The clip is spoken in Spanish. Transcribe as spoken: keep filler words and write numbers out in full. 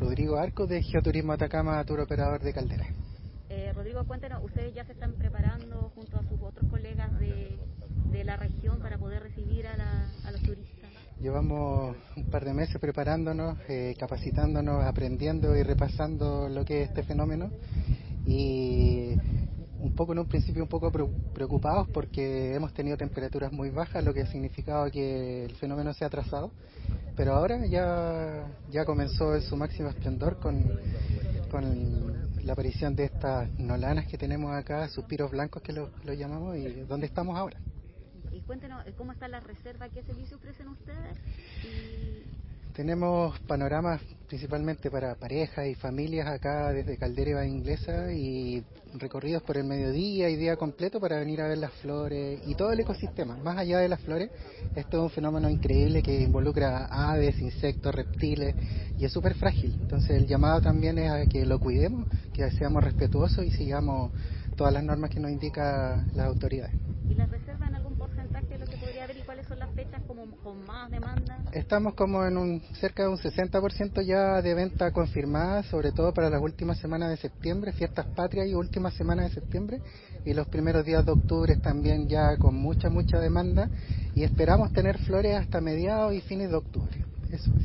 Rodrigo Arcos de Geoturismo Atacama, tour operador de Caldera. Eh, Rodrigo, cuéntenos, ustedes ya se están preparando junto a sus otros colegas de, de la región para poder recibir a, la, a los turistas. Llevamos un par de meses preparándonos, eh, capacitándonos, aprendiendo y repasando lo que es este fenómeno, y un poco en un principio un poco preocupados porque hemos tenido temperaturas muy bajas, lo que ha significado que el fenómeno se ha atrasado, pero ahora ya, ya comenzó en su máximo esplendor con, con la aparición de estas nolanas que tenemos acá, suspiros blancos que lo, lo llamamos, y donde estamos ahora. Y cuéntenos cómo está la reserva, qué servicio ofrecen ustedes. Y Tenemos panoramas principalmente para parejas y familias acá desde Caldera y Bahía Inglesa, y recorridos por el mediodía y día completo para venir a ver las flores y todo el ecosistema. Más allá de las flores, esto es un fenómeno increíble que involucra aves, insectos, reptiles, y es súper frágil. Entonces el llamado también es a que lo cuidemos, que seamos respetuosos y sigamos todas las normas que nos indican las autoridades. ¿Y las reservas en algún porcentaje de lo que podría haber y cuáles son las fechas como con más demanda? Estamos como en un cerca de un sesenta por ciento ya de venta confirmada, sobre todo para las últimas semanas de septiembre, fiestas patrias y últimas semanas de septiembre, y los primeros días de octubre también ya con mucha, mucha demanda, y esperamos tener flores hasta mediados y fines de octubre. Eso es.